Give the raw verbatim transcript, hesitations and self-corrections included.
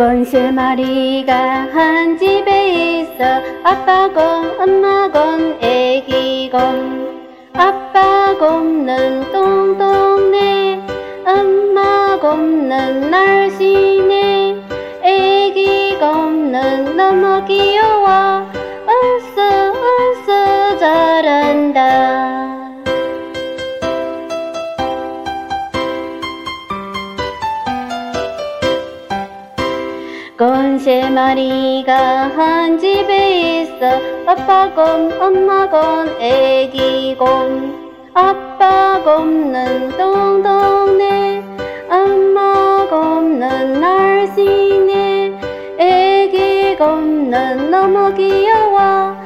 곰 세 마리가 한 집에 있어. 아빠 곰, 엄마 곰, 애기 곰. 아빠 곰은 똥똥내, 엄마 곰은 날씬해, 애기 곰은 너무 귀여워. 어서 어서 자란다. 곰 세 마리가 한 집에 있어. 아빠 곰, 엄마 곰, 애기 곰. 아빠 곰은 똥똥내, 엄마 곰은 날씬해, 애기 곰은 너무 귀여워.